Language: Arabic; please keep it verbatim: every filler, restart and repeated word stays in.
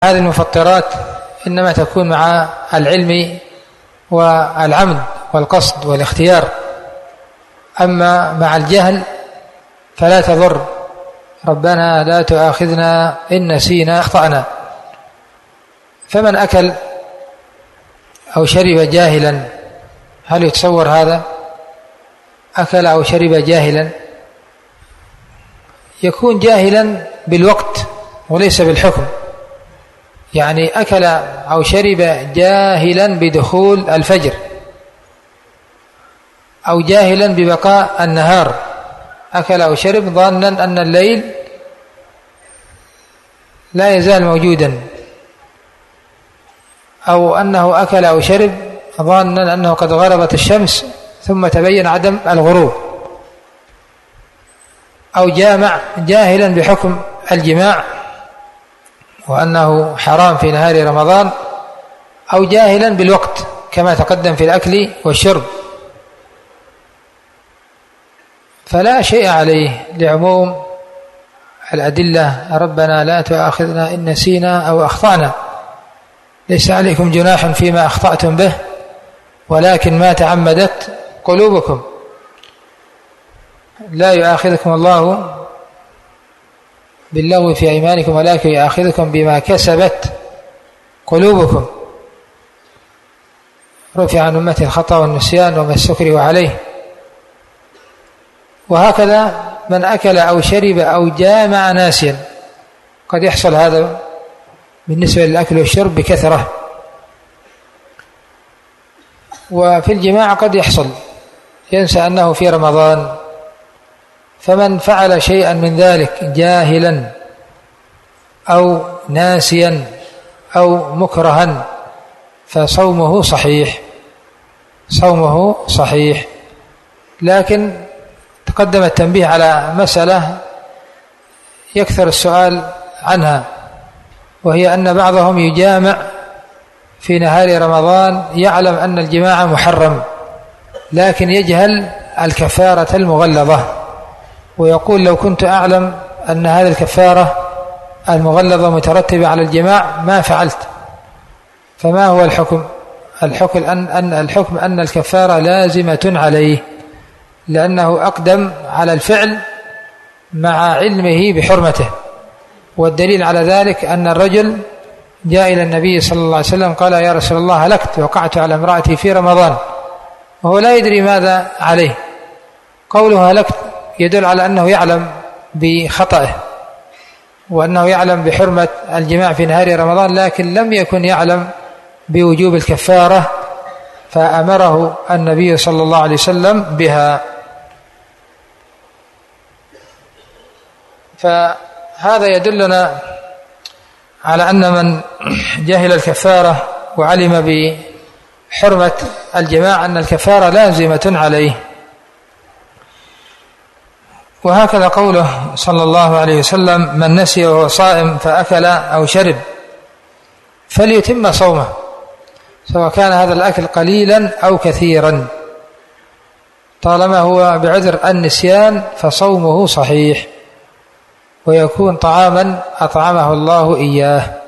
هذه المفطرات إنما تكون مع العلم والعمد والقصد والاختيار، أما مع الجهل فلا تضر. ربنا لا تؤاخذنا إن نسينا أخطأنا. فمن أكل أو شرب جاهلا، هل يتصور هذا؟ أكل أو شرب جاهلا، يكون جاهلا بالوقت وليس بالحكم، يعني أكل أو شرب جاهلا بدخول الفجر، أو جاهلا ببقاء النهار، أكل أو شرب ظانا أن الليل لا يزال موجودا، أو أنه أكل أو شرب ظانا أنه قد غربت الشمس ثم تبين عدم الغروب، أو جامع جاهلا بحكم الجماع وأنه حرام في نهار رمضان، أو جاهلا بالوقت كما تقدم في الأكل والشرب، فلا شيء عليه لعموم الأدلة ربنا لا تؤاخذنا إن نسينا أو أخطأنا. ليس عليكم جناح فيما أخطأتم به ولكن ما تعمدت قلوبكم. لا يؤاخذكم الله باللغو في أيمانكم ولكن يؤاخذكم بما كسبت قلوبكم. رفع عن أمتي الخطأ والنسيان وما استكرهوا عليه. وهكذا من أكل أو شرب أو جامع ناسيا، قد يحصل هذا بالنسبة للأكل والشرب بكثرة، وفي الجماع قد يحصل ينسى أنه في رمضان. فمن فعل شيئا من ذلك جاهلا أو ناسيا أو مكرها فصومه صحيح، صومه صحيح. لكن تقدم التنبيه على مسألة يكثر السؤال عنها، وهي أن بعضهم يجامع في نهار رمضان يعلم أن الجماع محرم لكن يجهل الكفارة المغلظة، ويقول لو كنت أعلم أن هذه الكفارة المغلظة مترتبة على الجماع ما فعلت. فما هو الحكم؟ الحكم أن, أن, الحكم أن الكفارة لازمة عليه، لأنه أقدم على الفعل مع علمه بحرمته. والدليل على ذلك أن الرجل جاء إلى النبي صلى الله عليه وسلم قال يا رسول الله هلكت، وقعت على امرأتي في رمضان، وهو لا يدري ماذا عليه. قوله هلكت يدل على أنه يعلم بخطئه وأنه يعلم بحرمة الجماع في نهار رمضان، لكن لم يكن يعلم بوجوب الكفارة، فأمره النبي صلى الله عليه وسلم بها. فهذا يدلنا على أن من جهل الكفارة وعلم بحرمة الجماع أن الكفارة لازمة عليه. وهكذا قوله صلى الله عليه وسلم من نسي وهو صائم فأكل أو شرب فليتم صومه، سواء كان هذا الأكل قليلا أو كثيرا، طالما هو بعذر النسيان فصومه صحيح، ويكون طعاما أطعمه الله إياه.